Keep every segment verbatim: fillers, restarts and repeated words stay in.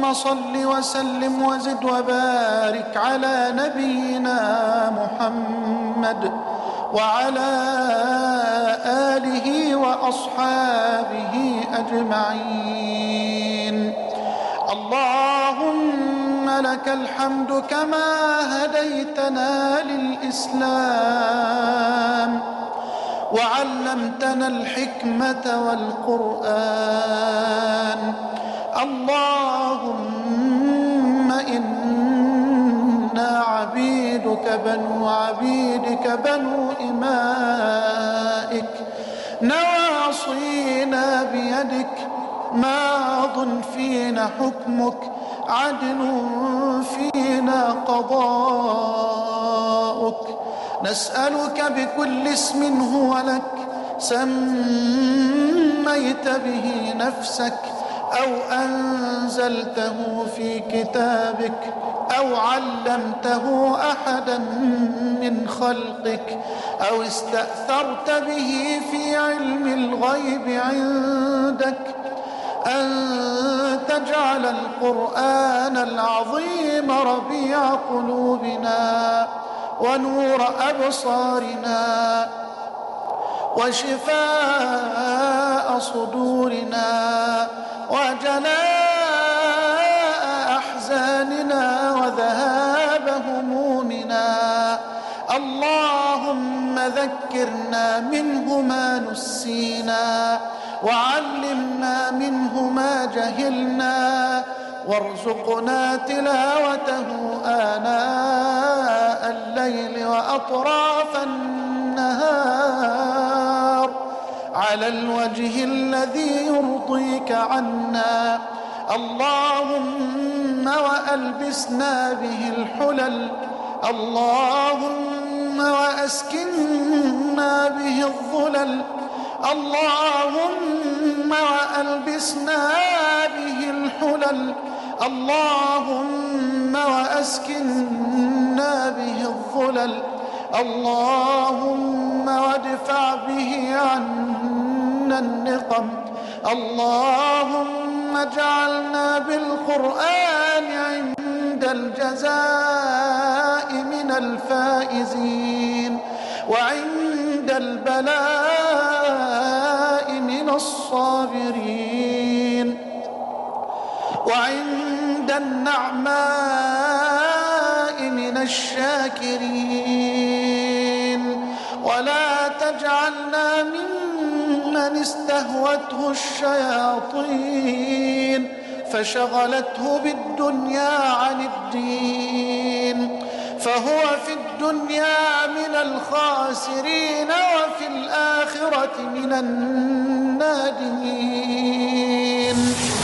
اللهم صل وسلم وزد وبارك على نبينا محمد وعلى آله وأصحابه أجمعين. اللهم لك الحمد كما هديتنا للإسلام وعلمتنا الحكمة والقرآن. اللهم إنا عبيدك بنو عبيدك بنو إمائك نواصينا بيدك ماض فينا حكمك عدل فينا قضاؤك. نسألك بكل اسم هو لك سميت به نفسك أو أنزلته في كتابك أو علمته أحدا من خلقك أو استأثرت به في علم الغيب عندك أن تجعل القرآن العظيم ربيع قلوبنا ونور أبصارنا وشفاء صدورنا وجلاء أحزاننا وذهاب همومنا. اللهم ذكرنا منه ما نسينا وعلمنا منه ما جهلنا وارزقنا تلاوته آناء الليل وأطراف النهار على الوجه الذي يرضيك عنا. اللهم وألبسنا به الحلل. اللهم وأسكننا به الظلل. اللهم وألبسنا به الحلل. اللهم وأسكننا به الظلل. اللهم وادفع به عنا النقم. اللهم اجعلنا بالقرآن عند الجزاء من الفائزين وعند البلاء من الصابرين وعند النعماء من الشاكرين. ولا تجعلنا ممن استهوته الشياطين فشغلته بالدنيا عن الدين فهو في الدنيا من الخاسرين وفي الآخرة من النادمين.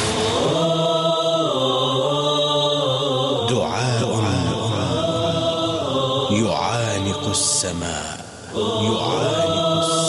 دعاء يعانق السماء يعانق السماء